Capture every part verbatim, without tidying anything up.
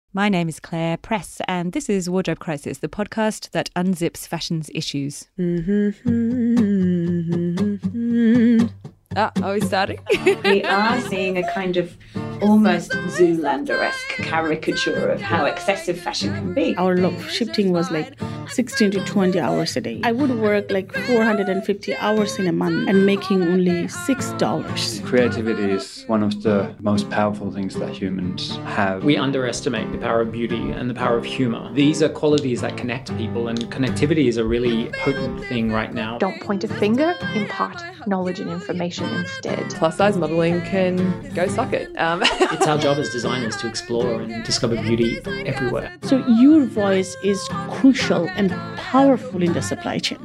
My name is Claire Press, and this is Wardrobe Crisis, the podcast that unzips fashion's issues. Mm-hmm. Ah, are we starting? We are seeing a kind of almost Zoolander-esque caricature of how excessive fashion can be. Our look shifting was like sixteen to twenty hours a day. I would work like four hundred fifty hours in a month and making only six dollars. Creativity is one of the most powerful things that humans have. We underestimate the power of beauty and the power of humour. These are qualities that connect people, and connectivity is a really potent thing right now. Don't point a finger, impart knowledge and information instead. Plus size modelling can go suck it. Um. It's our job as designers to explore and discover beauty everywhere. So your voice is crucial and powerful in the supply chain.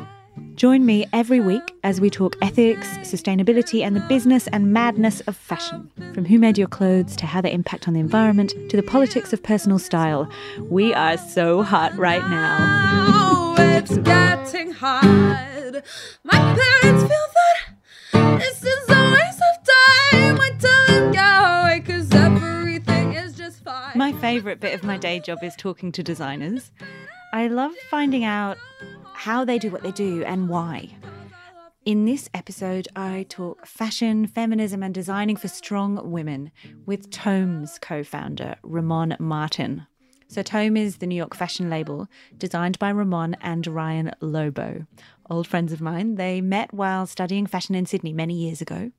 Join me every week as we talk ethics, sustainability, and the business and madness of fashion. From who made your clothes to how they impact on the environment to the politics of personal style. We are so hot right now. Oh, it's getting hot. My parents feel that this is a waste of time. I tell them go away 'cause everything is just fine. My favourite bit of my day job is talking to designers. I love finding out how they do what they do and why. In this episode, I talk fashion, feminism and designing for strong women with Tome's co-founder, Ramon Martin. So Tome is the New York fashion label designed by Ramon and Ryan Lobo, old friends of mine. They met while studying fashion in Sydney many years ago.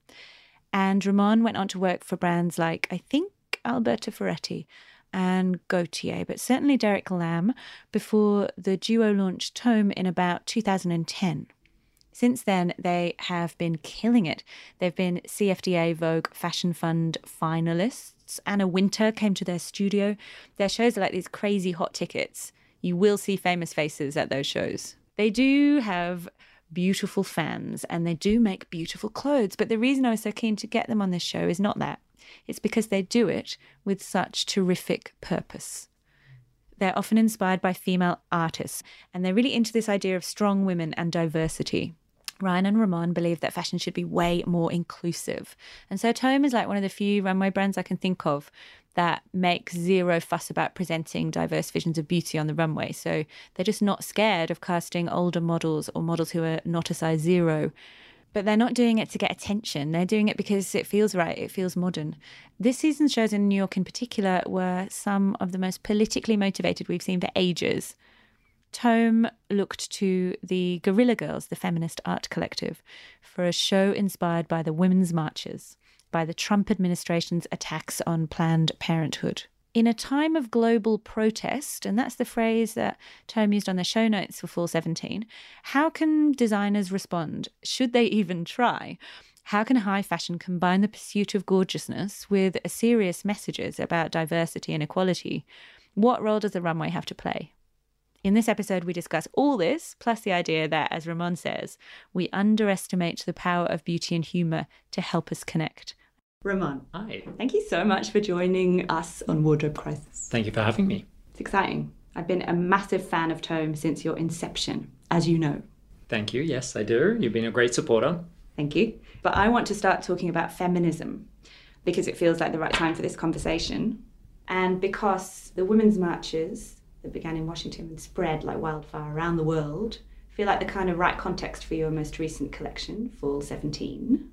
And Ramon went on to work for brands like, I think, Alberto Ferretti and Gaultier, but certainly Derek Lam, before the duo launched Tome in about two thousand ten. Since then, they have been killing it. They've been C F D A Vogue Fashion Fund finalists. Anna Wintour came to their studio. Their shows are like these crazy hot tickets. You will see famous faces at those shows. They do have beautiful fans and they do make beautiful clothes. But the reason I was so keen to get them on this show is not that. It's because they do it with such terrific purpose. They're often inspired by female artists and they're really into this idea of strong women and diversity. Ryan and Ramon believe that fashion should be way more inclusive. And so Tome is like one of the few runway brands I can think of that makes zero fuss about presenting diverse visions of beauty on the runway. So they're just not scared of casting older models or models who are not a size zero. But they're not doing it to get attention. They're doing it because it feels right. It feels modern. This season's shows in New York in particular were some of the most politically motivated we've seen for ages. Tome looked to the Guerrilla Girls, the feminist art collective, for a show inspired by the women's marches, by the Trump administration's attacks on Planned Parenthood. In a time of global protest, and that's the phrase that Tome used on the show notes for Fall seventeen, how can designers respond? Should they even try? How can high fashion combine the pursuit of gorgeousness with serious messages about diversity and equality? What role does the runway have to play? In this episode, we discuss all this, plus the idea that, as Ramon says, we underestimate the power of beauty and humour to help us connect. Ramon, Hi. Thank you so much for joining us on Wardrobe Crisis. Thank you for having me. It's exciting. I've been a massive fan of Tome since your inception, as you know. Thank you. Yes, I do. You've been a great supporter. Thank you. But I want to start talking about feminism because it feels like the right time for this conversation. And because the women's marches that began in Washington and spread like wildfire around the world feel like the kind of right context for your most recent collection, Fall seventeen.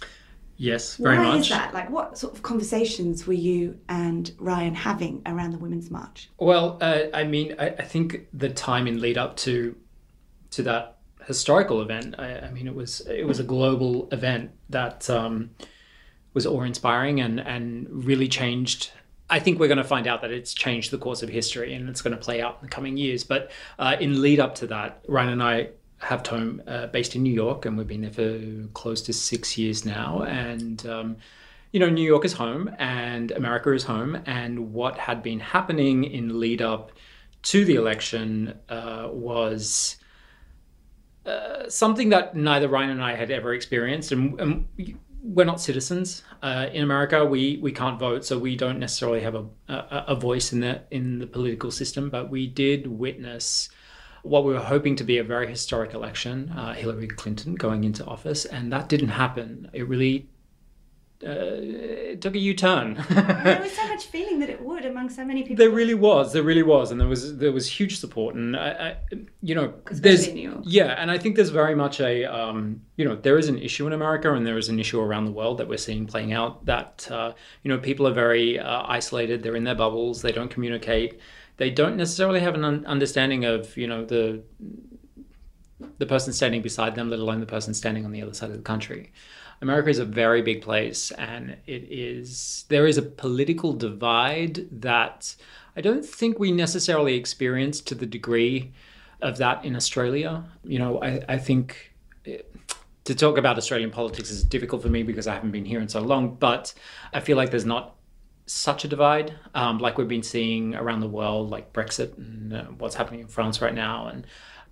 Yes, very Why much. Why is that? Like, what sort of conversations were you and Ryan having around the Women's March? Well, uh, I mean, I, I think the time in lead up to to that historical event, I, I mean, it was it was a global event that um, was awe-inspiring and, and really changed. I think we're going to find out that it's changed the course of history and it's going to play out in the coming years. But uh, in lead up to that, Ryan and I have Tome uh, based in New York, and we've been there for close to six years now. And, um, you know, New York is home and America is home. And what had been happening in lead up to the election uh, was uh, something that neither Ryan and I had ever experienced. And, and we're not citizens uh, in America. We we can't vote, so we don't necessarily have a, a a voice in the in the political system. But we did witness what we were hoping to be a very historic election, uh, Hillary Clinton going into office, and that didn't happen. It really uh, it took a U-turn. There was so much feeling that it would among so many people. There really was. There really was, and there was there was huge support, and I, I you know, there's in New York. yeah, and I think there's very much a um, you know, there is an issue in America, and there is an issue around the world that we're seeing playing out. That uh, you know, people are very uh, isolated. They're in their bubbles. They don't communicate. They don't necessarily have an un- understanding of you know the the person standing beside them, let alone the person standing on the other side of the country. America is a very big place, and it is there is a political divide that I don't think we necessarily experience to the degree of that in Australia. You know, I, I think it, to talk about Australian politics is difficult for me because I haven't been here in so long, but I feel like there's not such a divide um, like we've been seeing around the world, like Brexit and uh, what's happening in France right now. And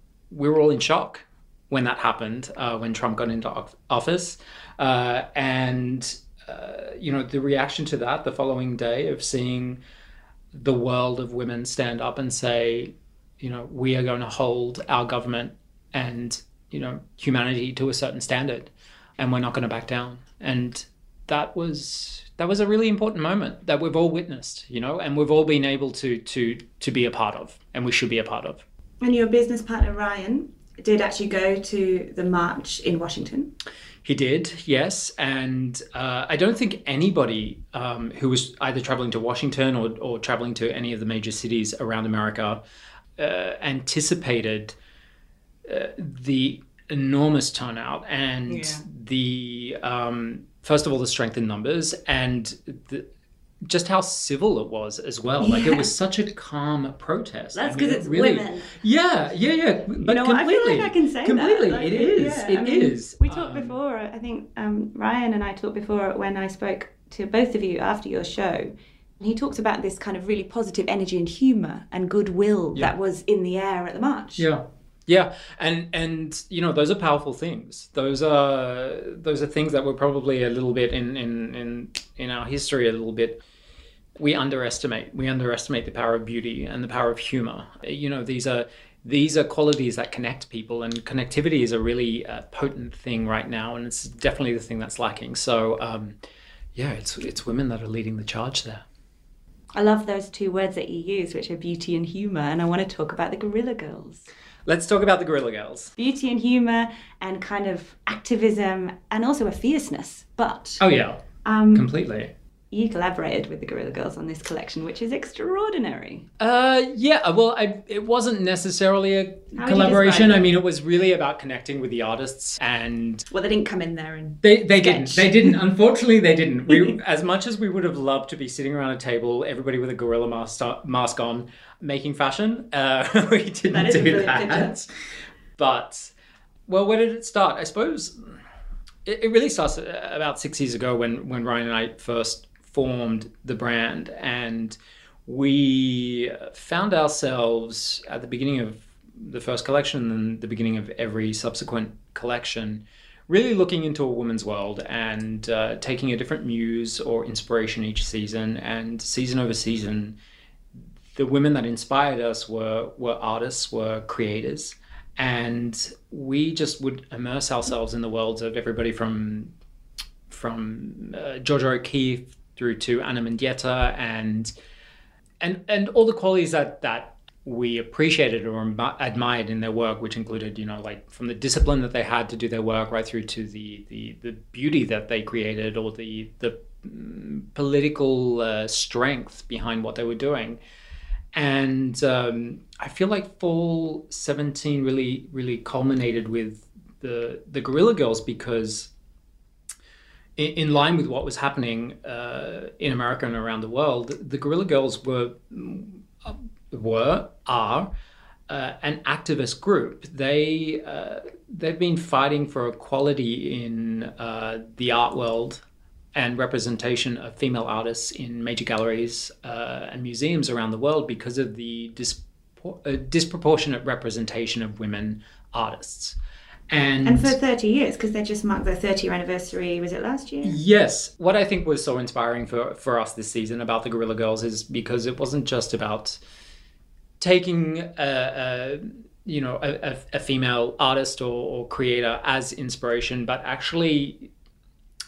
we were all in shock when that happened, uh, when Trump got into office. Uh, and, uh, you know, the reaction to that the following day of seeing the world of women stand up and say, you know, we are going to hold our government and, you know, humanity to a certain standard, and we're not going to back down. And that was that was a really important moment that we've all witnessed, you know, and we've all been able to to to be a part of, and we should be a part of. And your business partner, Ryan, did actually go to the march in Washington. He did, yes. And uh, I don't think anybody um, who was either traveling to Washington or, or traveling to any of the major cities around America uh, anticipated uh, the enormous turnout and yeah. the, um, first of all, the strength in numbers and the, just how civil it was as well. Yeah. Like it was such a calm protest. That's because I mean, it's really, women. Yeah, yeah, yeah. But you know, completely, I feel like I can say completely. that. Like, it is. Yeah, it I mean, is. We talked um, before. I think um, Ryan and I talked before when I spoke to both of you after your show. And he talked about this kind of really positive energy and humour and goodwill yeah. that was in the air at the march. Yeah. Yeah, and and you know those are powerful things. Those are those are things that were probably a little bit in in in, in our history a little bit. We underestimate. We underestimate the power of beauty and the power of humor. You know, these are these are qualities that connect people, and connectivity is a really uh, potent thing right now, and it's definitely the thing that's lacking. So, um, yeah, it's it's women that are leading the charge there. I love those two words that you use, which are beauty and humor, and I want to talk about the Guerrilla Girls. Let's talk about the Guerrilla Girls. Beauty and humour and kind of activism and also a fierceness. But oh yeah, um, completely. You collaborated with the Guerrilla Girls on this collection, which is extraordinary. Uh, yeah, well, I, it wasn't necessarily a How collaboration. I mean, it was really about connecting with the artists and... Well, they didn't come in there and They they sketch. didn't. They didn't. Unfortunately, they didn't. We, as much as we would have loved to be sitting around a table, everybody with a gorilla mask, mask on, making fashion, uh, we didn't that do that. But, well, where did it start? I suppose it, it really starts about six years ago when, when Ryan and I first formed the brand, and we found ourselves at the beginning of the first collection and the beginning of every subsequent collection really looking into a woman's world and uh, taking a different muse or inspiration each season. And season over season, the women that inspired us were were artists, were creators, and we just would immerse ourselves in the worlds of everybody from from uh, Georgia O'Keeffe through to Anna Mendieta and and and all the qualities that that we appreciated or admired in their work, which included, you know, like from the discipline that they had to do their work right through to the the, the beauty that they created or the the um, political uh, strength behind what they were doing. And um, I feel like fall seventeen really really culminated with the the Guerrilla Girls because in line with what was happening uh, in America and around the world, the Guerrilla Girls were, were, are uh, an activist group. They, uh, they've been fighting for equality in uh, the art world and representation of female artists in major galleries uh, and museums around the world because of the dispor- uh, disproportionate representation of women artists. And, and for thirty years, because they just marked their thirty-year anniversary, was it last year? Yes. What I think was so inspiring for, for us this season about the Guerrilla Girls is because it wasn't just about taking a, a you know, a, a female artist or, or creator as inspiration, but actually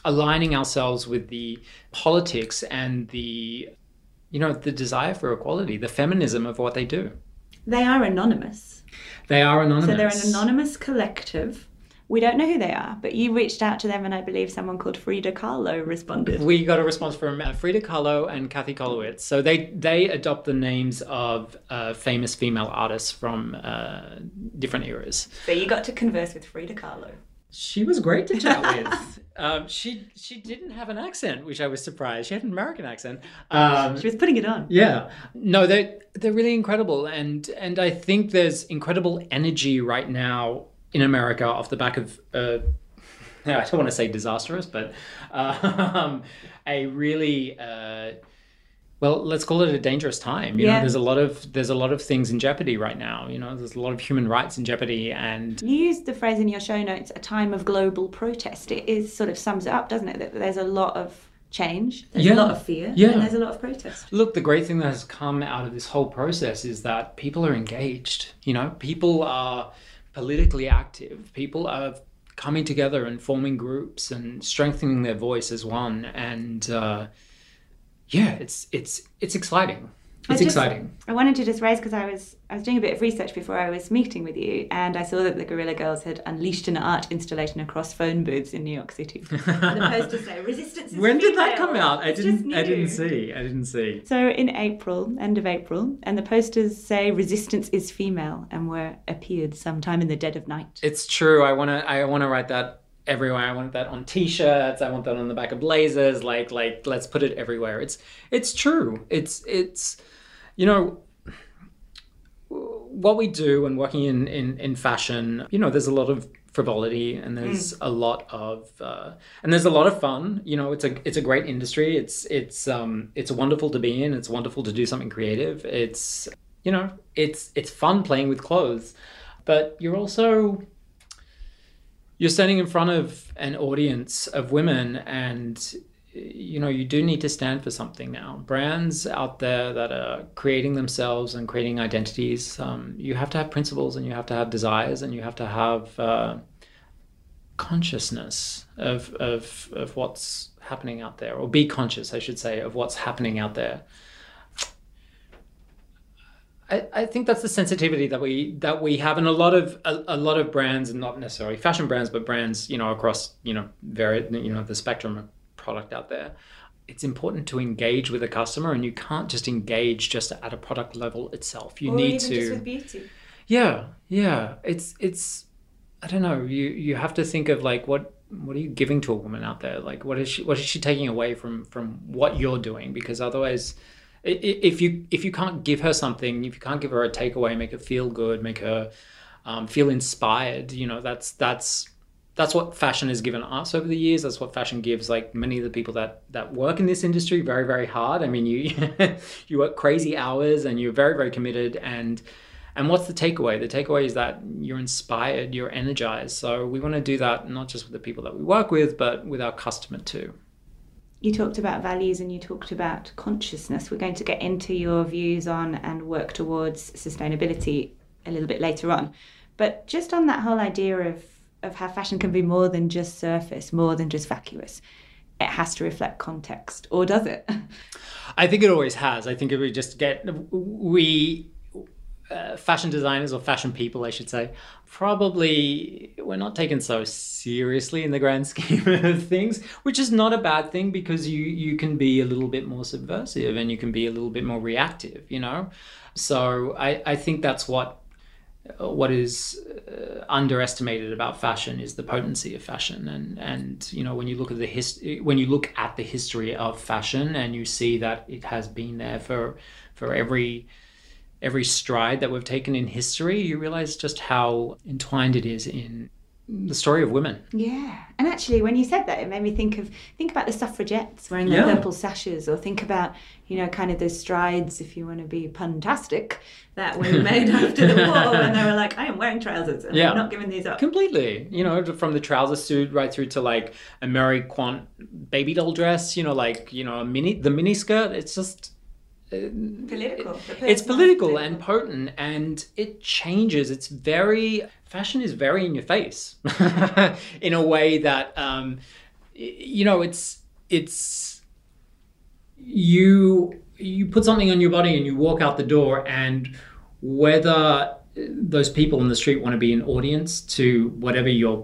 aligning ourselves with the politics and the, you know, the desire for equality, the feminism of what they do. They are anonymous. They are anonymous. So they're an anonymous collective. We don't know who they are, but you reached out to them, and I believe someone called Frida Kahlo responded. We got a response from uh, Frida Kahlo and Kathy Kolowitz. So they they adopt the names of uh, famous female artists from uh, different eras. So you got to converse with Frida Kahlo. She was great to chat with. Um, she she didn't have an accent, which I was surprised. She had an American accent. Um, she was putting it on. Yeah. No, they they're really incredible, and and I think there's incredible energy right now in America off the back of, uh, I don't want to say disastrous, but um, a really, uh, well, let's call it a dangerous time. You yeah. know, there's a lot of there's a lot of things in jeopardy right now. You know, there's a lot of human rights in jeopardy, and you used the phrase in your show notes, a time of global protest. It is sort of sums it up, doesn't it? That there's a lot of change, there's yeah. a lot of fear, yeah. and there's a lot of protest. Look, the great thing that has come out of this whole process is that people are engaged. You know, people are politically active. People are coming together and forming groups and strengthening their voice as one. And uh, yeah, it's it's it's exciting. It's I just, exciting. I wanted to just raise, because I was I was doing a bit of research before I was meeting with you, and I saw that the Guerrilla Girls had unleashed an art installation across phone booths in New York City. And the posters say resistance is When did that female. come out? I It's didn't. just I didn't new. see. I didn't see. So in April, end of April, and the posters say resistance is female, and were appeared sometime in the dead of night. It's true. I wanna. I wanna write that everywhere. I want that on T-shirts. I want that on the back of blazers. Like like let's put it everywhere. It's it's true. It's it's. You know, what we do and working in, in, in fashion, you know, there's a lot of frivolity, and there's mm. a lot of uh, and there's a lot of fun. You know, it's a it's a great industry. It's it's um it's wonderful to be in. It's wonderful to do something creative. It's you know, it's it's fun playing with clothes, but you're also you're standing in front of an audience of women, and you know, you do need to stand for something now. Brands out there that are creating themselves and creating identities, um, you have to have principles, and you have to have desires, and you have to have uh, consciousness of, of, of what's happening out there, or be conscious, I should say, of what's happening out there. I, I think that's the sensitivity that we that we have, and a lot of a, a lot of brands, and not necessarily fashion brands, but brands, you know, across, you know, very, you know, the spectrum of product out there. It's important to engage with a customer, and you can't just engage just at a product level itself. You or need even to just with beauty. Yeah, yeah. It's it's I don't know. You you have to think of like what what are you giving to a woman out there? Like what is she what is she taking away from from what you're doing? Because otherwise, if you if you can't give her something, if you can't give her a takeaway, make her feel good, make her um, feel inspired, you know, that's that's that's what fashion has given us over the years. That's what fashion gives like many of the people that that work in this industry very, very hard. I mean, you you work crazy hours, and you're very, very committed. And and what's the takeaway? The takeaway is that you're inspired, you're energized. So we want to do that not just with the people that we work with, but with our customer too. You talked about values, and you talked about consciousness. We're going to get into your views on and work towards sustainability a little bit later on. But just on that whole idea of of how fashion can be more than just surface, more than just vacuous. It has to reflect context, or does it? I think it always has. I think if we just get, we, uh, fashion designers, or fashion people, I should say, probably we're not taken so seriously in the grand scheme of things, which is not a bad thing, because you, you can be a little bit more subversive, and you can be a little bit more reactive, you know? So I, I think that's what what is uh, underestimated about fashion is the potency of fashion. And and you know, when you look at the hist- when you look at the history of fashion, and you see that it has been there for for every every stride that we've taken in history, you realize just how entwined it is in the story of women. Yeah. And actually, when you said that, it made me think of think about the suffragettes wearing their Yeah. purple sashes, or think about, you know, kind of those strides, if you want to be puntastic, that were made after the war, when they were like, I am wearing trousers, and Yeah. I'm not giving these up. Completely, you know, from the trouser suit right through to like a Mary Quant baby doll dress, you know, like, you know, a mini the mini skirt. It's just Political. It's political and potent, and it changes. It's very, fashion is very in your face in a way that, um, you know, it's it's you you put something on your body and you walk out the door, and whether those people in the street want to be an audience to whatever you're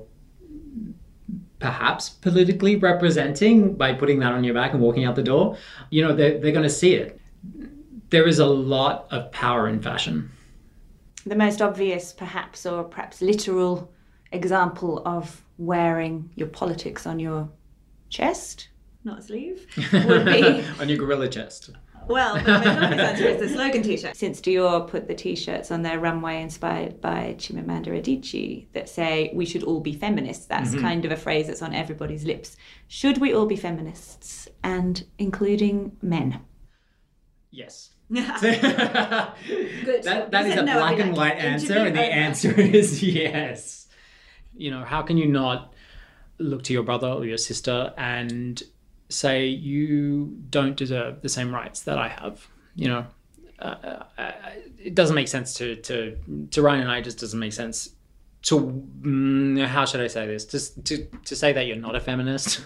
perhaps politically representing by putting that on your back and walking out the door, you know, they're, they're going to see it. There is a lot of power in fashion. The most obvious, perhaps, or perhaps literal example of wearing your politics on your chest, not a sleeve, would be... on your gorilla chest. Well, the most obvious answer is the slogan t-shirt. Since Dior put the t-shirts on their runway inspired by Chimamanda Adichie that say, we should all be feminists. That's mm-hmm. kind of a phrase that's on everybody's lips. Should we all be feminists? And including men? Yes. Good. That, that is a no, black and like, white answer, and the answer is yes. You know, how can you not look to your brother or your sister and say you don't deserve the same rights that I have? You know, uh, uh, it doesn't make sense to to to Ryan and I. It just doesn't make sense to mm, how should I say this? Just to to say that you're not a feminist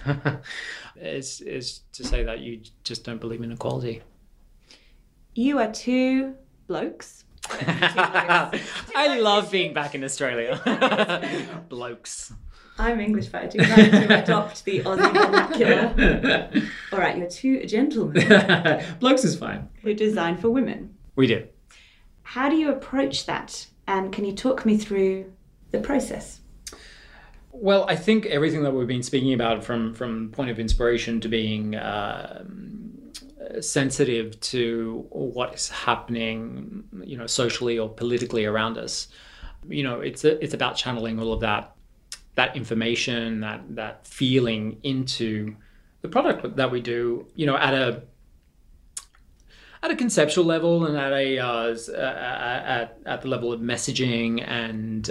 is is to say that you just don't believe in equality. You are two blokes. Two blokes. Two I blokes. love being back in Australia. Blokes. I'm English, but I do like to adopt the Aussie vernacular. All right, you're two gentlemen. Blokes is fine. Who design for women. We do. How do you approach that? And can you talk me through the process? Well, I think everything that we've been speaking about, from from point of inspiration to being uh, sensitive to what is happening, you know, socially or politically around us, you know, it's a, it's about channeling all of that that information, that that feeling into the product that we do, you know, at a at a conceptual level and at a uh, at at the level of messaging and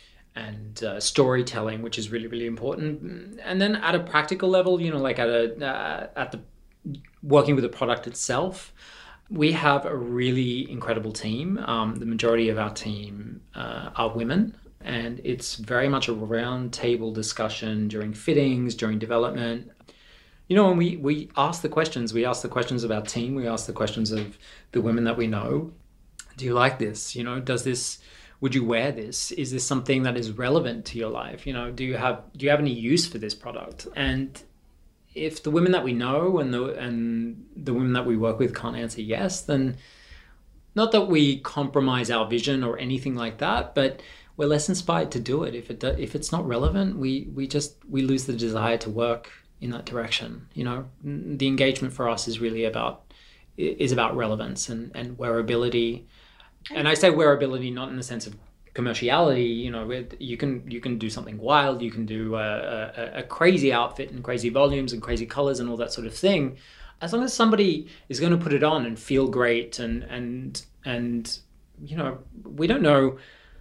and uh, storytelling, which is really really important. And then at a practical level, you know, like at a uh, at the working with the product itself, we have a really incredible team. Um, the majority of our team uh, are women. And it's very much a round table discussion during fittings, during development. You know, when we, we ask the questions, we ask the questions of our team, we ask the questions of the women that we know. Do you like this? You know, does this, would you wear this? Is this something that is relevant to your life? You know, do you have, do you have any use for this product? And if the women that we know and the, and the women that we work with can't answer yes, then not that we compromise our vision or anything like that, but we're less inspired to do it. If it do, if it's not relevant, we we just we lose the desire to work in that direction. You know, the engagement for us is really about is about relevance and and wearability. And I say wearability not in the sense of commerciality. You know, it, you can you can do something wild. You can do a, a, a crazy outfit and crazy volumes and crazy colors and all that sort of thing. As long as somebody is going to put it on and feel great and and and you know, we don't know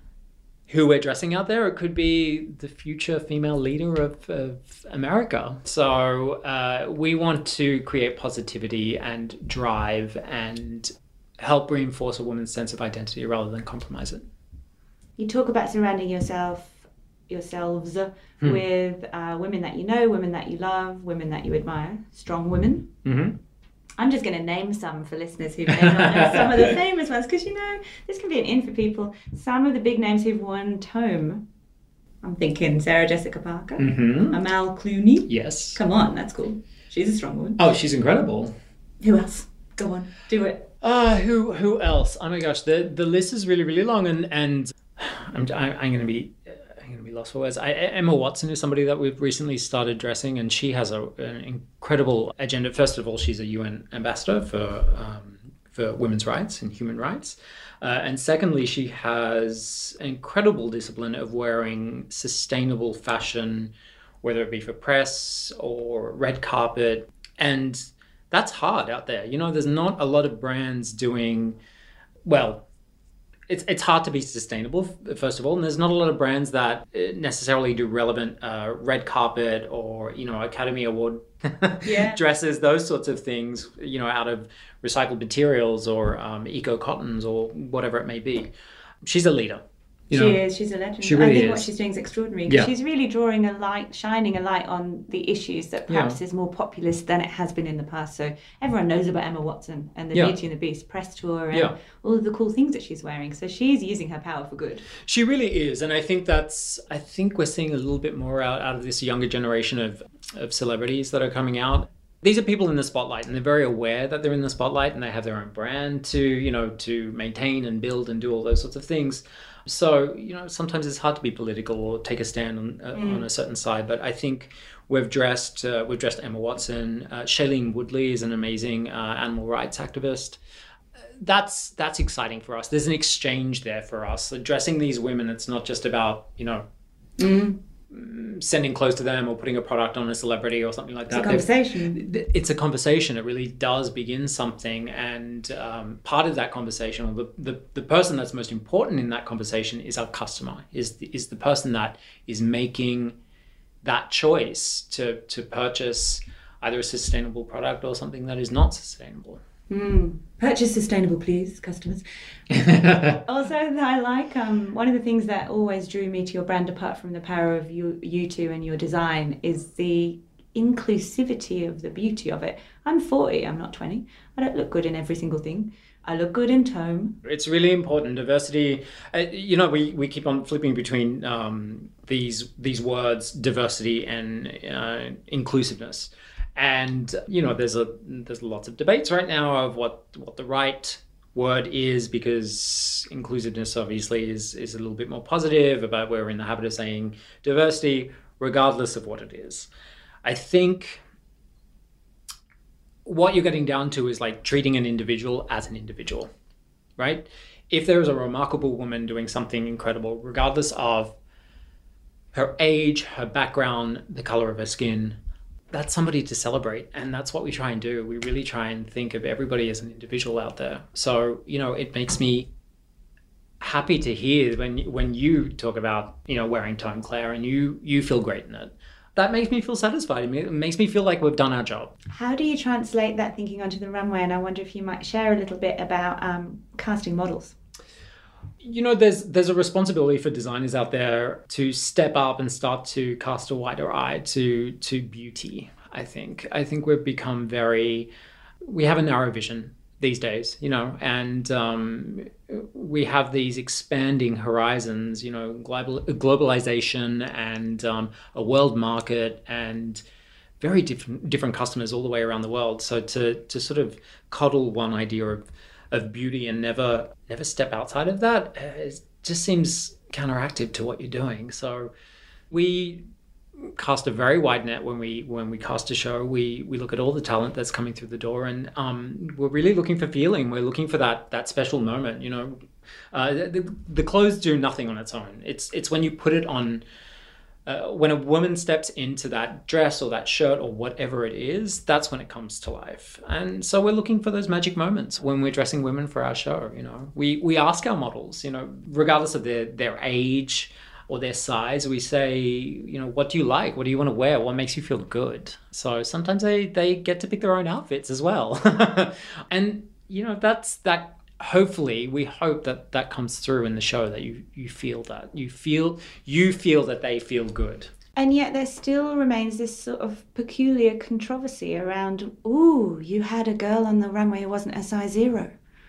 who we're dressing out there. It could be the future female leader of, of America. So uh, we want to create positivity and drive and help reinforce a woman's sense of identity rather than compromise it. You talk about surrounding yourself, yourselves hmm. with uh, women that you know, women that you love, women that you admire, strong women. Mm-hmm. I'm just going to name some for listeners who may not know some of the famous ones, because, you know, this can be an in for people. Some of the big names who've won Tome. I'm thinking Sarah Jessica Parker, mm-hmm. Amal Clooney. Yes. Come on, that's cool. She's a strong woman. Oh, she's incredible. Who else? Go on, do it. Uh, who who else? Oh my gosh, the the list is really really long, and and I'm I'm, I'm going to be. I'm going to be lost for words. I, Emma Watson is somebody that we've recently started dressing, and she has a, an incredible agenda. First of all, she's a U N ambassador for um, for women's rights and human rights. Uh, and secondly, she has an incredible discipline of wearing sustainable fashion, whether it be for press or red carpet. And that's hard out there. You know, there's not a lot of brands doing, well, It's it's hard to be sustainable, first of all, and there's not a lot of brands that necessarily do relevant uh, red carpet or, you know, Academy Award yeah. dresses, those sorts of things, you know, out of recycled materials or um, eco cottons or whatever it may be. She's a leader. You she know, is. She's a legend. she really I think is. what she's doing is extraordinary. Yeah. She's really drawing a light, shining a light on the issues that perhaps Yeah. is more populist than it has been in the past. So everyone knows about Emma Watson and the Yeah. Beauty and the Beast press tour and Yeah. all of the cool things that she's wearing. So she's using her power for good. She really is, and I think that's. I think we're seeing a little bit more out, out of this younger generation of of celebrities that are coming out. These are people in the spotlight, and they're very aware that they're in the spotlight, and they have their own brand to, you know, to maintain and build and do all those sorts of things. So, you know, sometimes it's hard to be political or take a stand on uh, Mm. on a certain side. But I think we've dressed uh, we've dressed Emma Watson. Uh, Shailene Woodley is an amazing uh, animal rights activist. That's that's exciting for us. There's an exchange there for us. Addressing these women, it's not just about, you know, Mm. sending clothes to them or putting a product on a celebrity or something like It's that. a conversation. They've- It's a conversation. It really does begin something. And um, part of that conversation, or the, the, the person that's most important in that conversation is our customer, is the, is the person that is making that choice to, to purchase either a sustainable product or something that is not sustainable. Mm. Purchase sustainable, please, customers. Also, I like um, one of the things that always drew me to your brand, apart from the power of you, you two and your design, is the inclusivity of the beauty of it. I'm forty, I'm not twenty. I don't look good in every single thing. I look good in tone. It's really important. Diversity, uh, you know, we, we keep on flipping between um, these these words, diversity and uh, inclusiveness. And, you know, there's a there's lots of debates right now of what, what the right word is, because inclusiveness obviously is, is a little bit more positive, about we're in the habit of saying diversity, regardless of what it is. I think what you're getting down to is like treating an individual as an individual, right? If there is a remarkable woman doing something incredible, regardless of her age, her background, the color of her skin, that's somebody to celebrate. And that's what we try and do. We really try and think of everybody as an individual out there. So, you know, it makes me happy to hear when when you talk about, you know, wearing Tome Claire and you you feel great in it. That makes me feel satisfied. It makes me feel like we've done our job. How do you translate that thinking onto the runway? And I wonder if you might share a little bit about um, casting models. You know, there's there's a responsibility for designers out there to step up and start to cast a wider eye to to beauty. I think I think we've become very, we have a narrow vision these days, you know, and um, we have these expanding horizons, you know, global globalization and um, a world market and very different different customers all the way around the world. So to to sort of coddle one idea of of beauty and never never step outside of that, uh, it just seems counteractive to what you're doing. So we cast a very wide net when we when we cast a show. We we look at all the talent that's coming through the door, and um, we're really looking for feeling. We're looking for that that special moment. You know, uh, the, the clothes do nothing on its own. It's it's when you put it on. Uh, when a woman steps into that dress or that shirt or whatever it is, that's when it comes to life. And so we're looking for those magic moments when we're dressing women for our show. You know, we we ask our models, you know, regardless of their their age or their size, we say, you know, what do you like? What do you want to wear? What makes you feel good? So sometimes they they get to pick their own outfits as well. And you know, that's that. Hopefully, we hope that that comes through in the show, that you you feel that you feel you feel that they feel good. And yet there still remains this sort of peculiar controversy around, ooh, you had a girl on the runway who wasn't a size zero.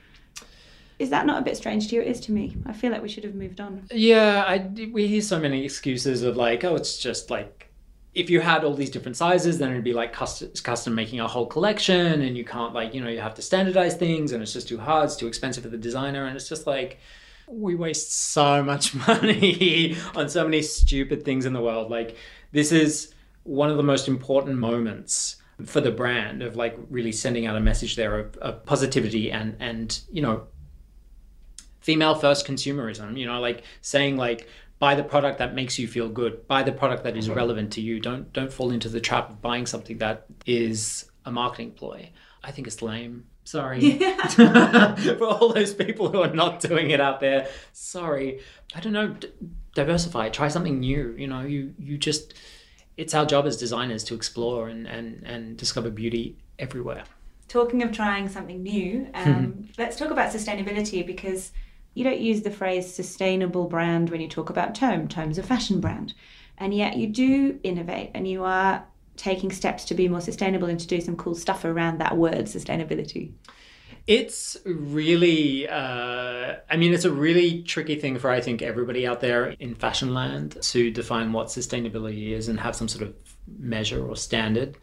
Is that not a bit strange to you? It is to me. I feel like we should have moved on. Yeah, I, we hear so many excuses of like, oh, it's just like, if you had all these different sizes, then it'd be like custom, custom making a whole collection, and you can't, like, you know, you have to standardize things, and it's just too hard, it's too expensive for the designer, and it's just like, we waste so much money on so many stupid things in the world. Like, this is one of the most important moments for the brand of like really sending out a message there of, of positivity and, and, you know, female first consumerism, you know, like saying like, buy the product that makes you feel good. Buy the product that is relevant to you. Don't don't fall into the trap of buying something that is a marketing ploy. I think it's lame. Sorry. Yeah. For all those people who are not doing it out there, sorry. I don't know. D- diversify. Try something new. You know, you you just, it's our job as designers to explore and, and, and discover beauty everywhere. Talking of trying something new, um, let's talk about sustainability, because You don't use the phrase sustainable brand when you talk about Tome. Tome's a fashion brand. And yet you do innovate and you are taking steps to be more sustainable and to do some cool stuff around that word, sustainability. It's really, uh, I mean, it's a really tricky thing for, I think, everybody out there in fashion land to define what sustainability is and have some sort of measure or standard.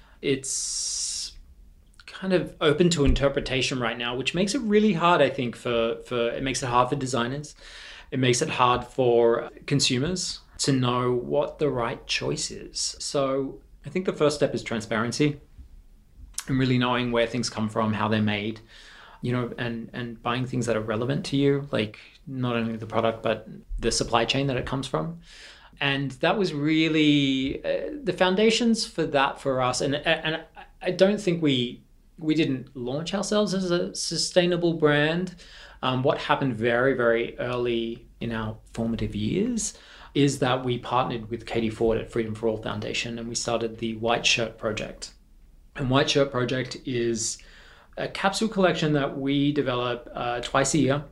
It's kind of open to interpretation right now, which makes it really hard, I think, for, for it makes it hard for designers. It makes it hard for consumers to know what the right choice is. So I think the first step is transparency and really knowing where things come from, how they're made, you know, and, and buying things that are relevant to you, like not only the product, but the supply chain that it comes from. And that was really uh, the foundations for that for us. And, and I don't think we, we didn't launch ourselves as a sustainable brand. Um, what happened very, very early in our formative years is that we partnered with Katie Ford at Freedom for All Foundation and we started the White Shirt Project. And White Shirt Project is a capsule collection that we develop uh, twice a year.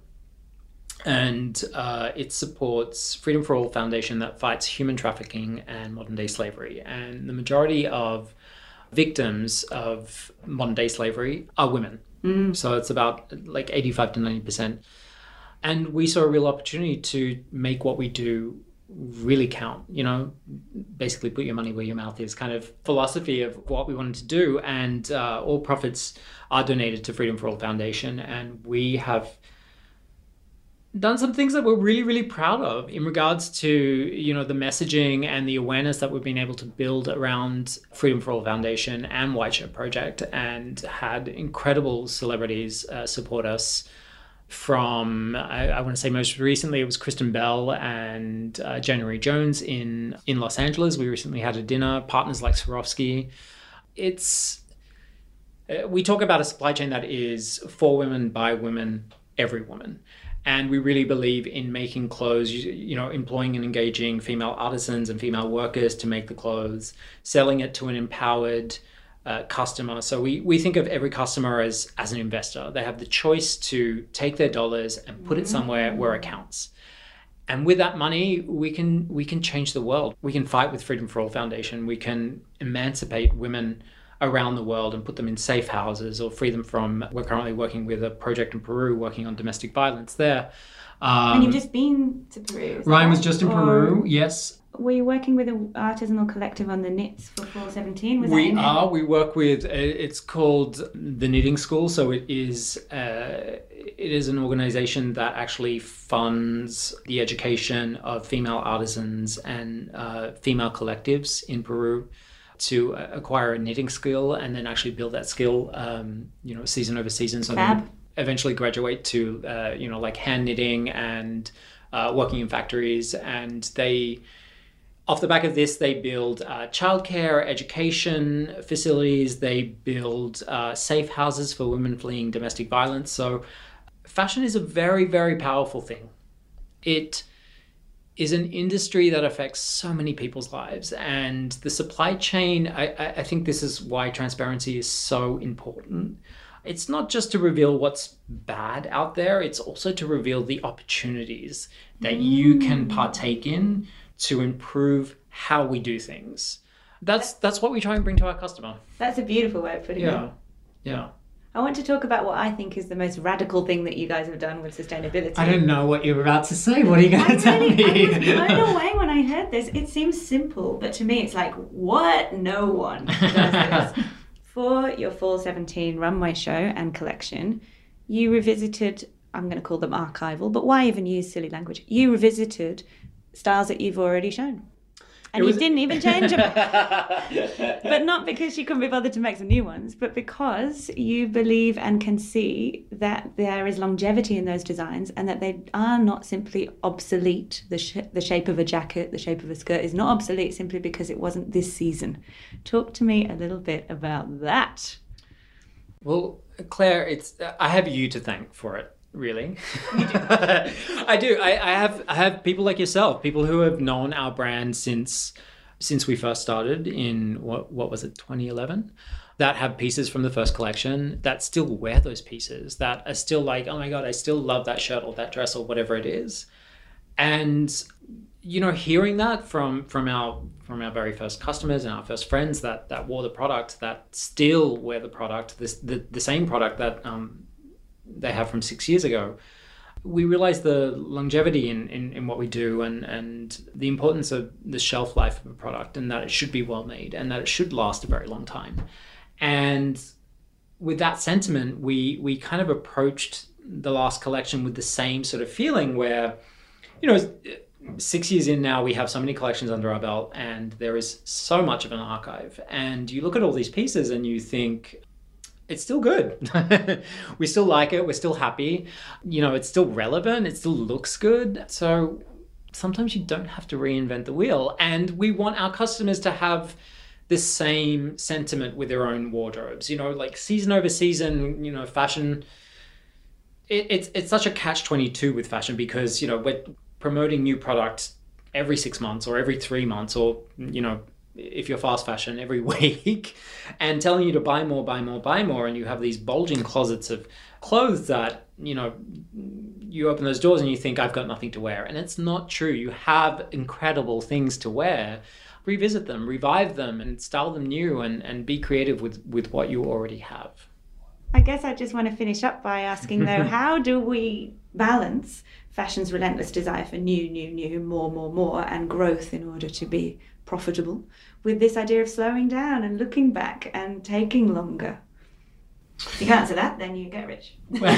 And uh, it supports Freedom for All Foundation that fights human trafficking and modern day slavery. And the majority of victims of modern day slavery are women. Mm. So it's about like eighty-five to ninety percent. And we saw a real opportunity to make what we do really count, you know, basically put your money where your mouth is kind of philosophy of what we wanted to do. And uh, all profits are donated to Freedom for All Foundation. And we have done some things that we're really, really proud of in regards to, you know, the messaging and the awareness that we've been able to build around Freedom for All Foundation and White Shirt Project, and had incredible celebrities uh, support us. From, I, I want to say most recently, it was Kristen Bell and uh, January Jones in, in Los Angeles. We recently had a dinner, partners like Swarovski. It's, uh, we talk about a supply chain that is for women, by women, every woman. And we really believe in making clothes, you, you know, employing and engaging female artisans and female workers to make the clothes, selling it to an empowered Uh, customer. So we, we think of every customer as, as an investor. They have the choice to take their dollars and put it somewhere where it counts. And with that money, we can we can change the world. We can fight with Freedom for All Foundation. We can emancipate women around the world and put them in safe houses or free them from, we're currently working with a project in Peru working on domestic violence there. Um, and you've just been to Peru. Ryan was just in Peru, yes. Were you working with an artisanal collective on the knits for four seventeen? Was we that are. We work with, it's called the Knitting School. So it is, uh, it is an organization that actually funds the education of female artisans and uh, female collectives in Peru to acquire a knitting skill and then actually build that skill, um, you know, season over season. So Fab. then eventually graduate to, uh, you know, like hand knitting and uh, working in factories. And they, off the back of this, they build uh, childcare, education facilities. They build uh, safe houses for women fleeing domestic violence. So fashion is a very, very powerful thing. It is an industry that affects so many people's lives. And the supply chain, I, I think this is why transparency is so important. It's not just to reveal what's bad out there, it's also to reveal the opportunities that you can partake in to improve how we do things. That's that's what we try and bring to our customer. That's a beautiful way of putting Yeah, it. yeah. I want to talk about what I think is the most radical thing that you guys have done with sustainability. I don't know what you're about to say. What are you going to I tell really, me? I was blown away when I heard this. It seems simple, but to me it's like, what? No one does this. For your Fall seventeen runway show and collection, you revisited, I'm going to call them archival, but why even use silly language? You revisited styles that you've already shown. And was... you didn't even change them. But not because you couldn't be bothered to make some new ones, but because you believe and can see that there is longevity in those designs and that they are not simply obsolete. The, sh- the shape of a jacket, the shape of a skirt is not obsolete simply because it wasn't this season. Talk to me a little bit about that. Well, Claire, it's I have you to thank for it. Really? I do. I, I have I have people like yourself, people who have known our brand since since we first started in what what was it, twenty eleven? that have pieces from the first collection that still wear those pieces, that are still like, oh my God, I still love that shirt or that dress or whatever it is. And, you know, hearing that from from our from our very first customers and our first friends that that wore the product, that still wear the product, this the, the same product that um, they have from six years ago, we realize the longevity in, in, in what we do and, and the importance of the shelf life of a product, and that it should be well made and that it should last a very long time. And with that sentiment, we we kind of approached the last collection with the same sort of feeling where, you know, six years in now, we have so many collections under our belt and there is so much of an archive. And you look at all these pieces and you think, it's still good. We still like it. We're still happy. You know, it's still relevant. It still looks good. So sometimes you don't have to reinvent the wheel. And we want our customers to have this same sentiment with their own wardrobes. You know, like season over season, you know, fashion, it, it's it's such a catch twenty-two with fashion because, you know, we're promoting new products every six months or every three months or, you know, if you're fast fashion, every week, and telling you to buy more, buy more, buy more. And you have these bulging closets of clothes that, you know, you open those doors and you think, I've got nothing to wear. And it's not true. You have incredible things to wear. Revisit them, revive them, and style them new, and, and be creative with, with what you already have. I guess I just want to finish up by asking, though, how do we balance fashion's relentless desire for new, new, new, more, more, more, and growth in order to be profitable with this idea of slowing down and looking back and taking longer? If you can't answer that, then you get rich.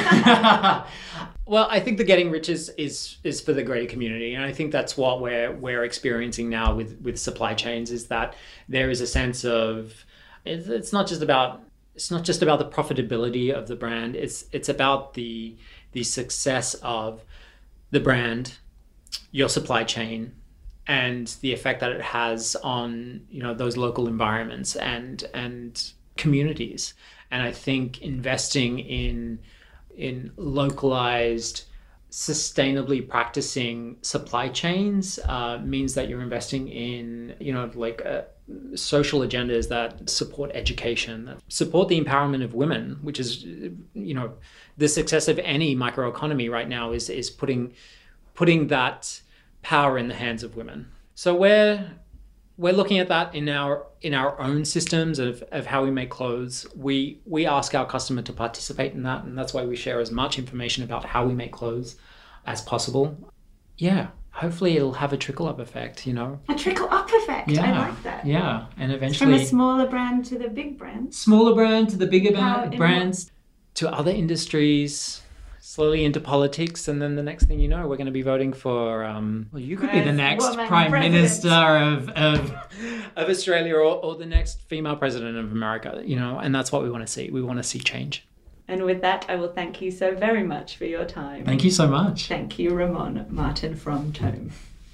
Well, I think the getting rich is, is is for the greater community, and I think that's what we're we're experiencing now with with supply chains. Is that there is a sense of it's, it's not just about it's not just about the profitability of the brand. It's it's about the the success of the brand, your supply chain, and the effect that it has on, you know, those local environments and and communities. And I think investing in in localized, sustainably practicing supply chains uh, means that you're investing in, you know, like uh, social agendas that support education, that support the empowerment of women, which is, you know, the success of any microeconomy right now is is putting putting that power in the hands of women. So we're we're looking at that in our in our own systems of, of how we make clothes. We we ask our customer to participate in that, and that's why we share as much information about how we make clothes as possible. Yeah, hopefully it'll have a trickle-up effect, you know. A trickle-up effect, yeah, I like that. Yeah, and eventually... From a smaller brand to the big brand. Smaller brand to the bigger How, brands, what? To other industries, slowly into politics, and then the next thing you know, we're going to be voting for, um, well, you could be the next Prime president. Minister of, of, of Australia or, or the next female president of America, you know, and that's what we want to see. We want to see change. And with that, I will thank you so very much for your time. Thank you so much. Thank you, Ramon Martin from Tome.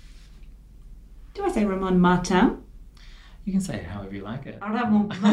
Do I say Ramon Martin? You can say it however you like it. Ramon Martin.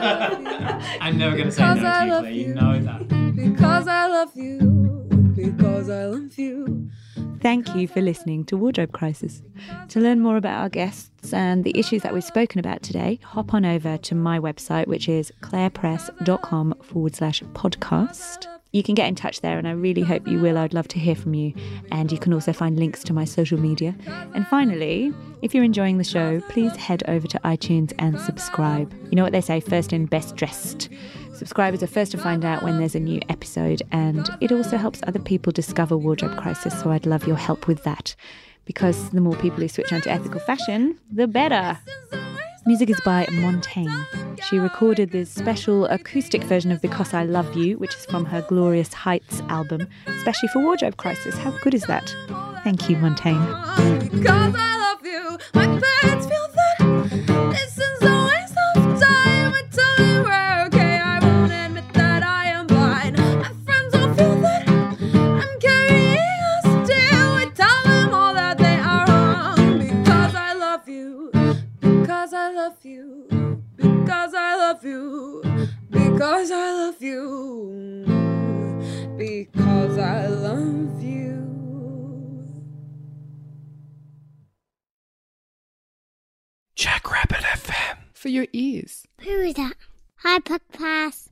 I'm never going to say no to you, Claire. You know that. Because I love you. Because I love you. Thank you for listening to Wardrobe Crisis. To learn more about our guests and the issues that we've spoken about today, hop on over to my website, which is clairepress.com forward slash podcast. You can get in touch there, and I really hope you will. I'd love to hear from you. And you can also find links to my social media. And finally, if you're enjoying the show, please head over to iTunes and subscribe. You know what they say, first in, best dressed. Subscribers are first to find out when there's a new episode, and it also helps other people discover Wardrobe Crisis, so I'd love your help with that, because the more people who switch on to ethical fashion, the better. Music is by Montaigne. She recorded this special acoustic version of Because I Love You, which is from her Glorious Heights album, especially for Wardrobe Crisis. How good is that? Thank you, Montaigne. Because I love you, my parents feel that this is a waste of time. I tell you we're okay, I won't admit that I am blind. My friends don't feel that I'm carrying a still. I tell them all that they are wrong. Because I love you, because I love you, because I love you, because I love you, because I love you. Jackrabbit F M. For your ears. Who is that? Hi, Puck Pass.